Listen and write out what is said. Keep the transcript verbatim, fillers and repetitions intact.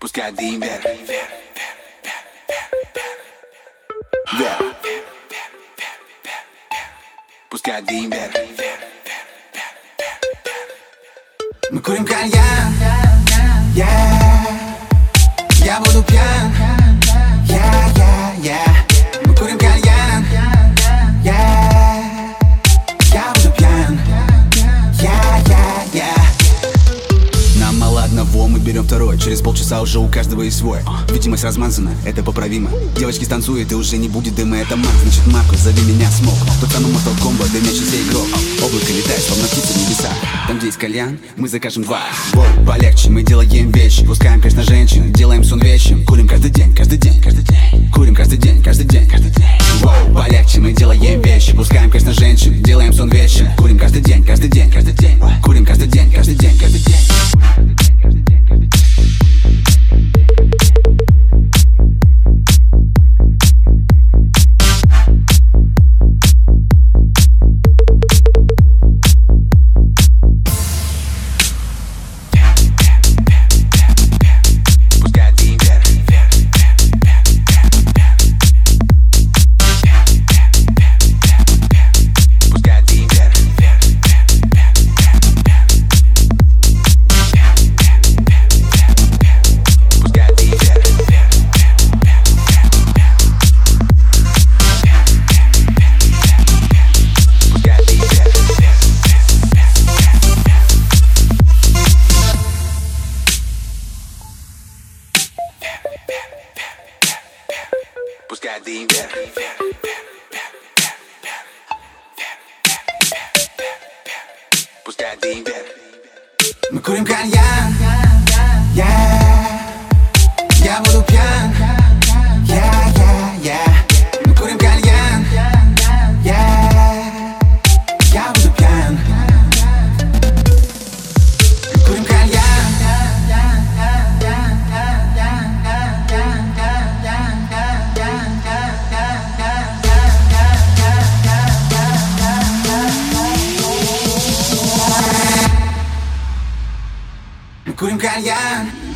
Пускай дым вверх, вверх. Пускай дым вверх. Мы курим кальян, yeah. Я буду пьян, yeah, yeah, yeah. Мы курим кальян, yeah. Я буду пьян, yeah, yeah, yeah. Нам мало одного, мы берем второй. Через полчаса уже у каждого есть свой. Видимость размазана, это поправимо. Девочки станцуют и уже не будет дыма. Это маг, значит Марко, зови меня Смок. Тот самый Mortal Kombat, дымящийся игрок. Облако летает, словно птица в небеса. Там, где есть кальян, мы закажем два. Бой, полегче, мы делаем вещи. Пускаем, конечно, женщин, делаем сон вещим. Курим каждый день, каждый день, каждый день. Курим каждый день, каждый день, каждый день. Воу, полегче, мы делаем вещи. Пускаем, конечно, женщин, делаем сон вещим. Курим каждый день, каждый день, каждый день. Курим каждый день, каждый день, каждый день. Пускай дым вверх. Пускай дым вверх. Мы курим кальян, yeah. Я буду пьян, yeah, yeah, yeah. Мы курим кальян, yeah. Я буду пьян. Мы курим кальян. Мы курим кальян.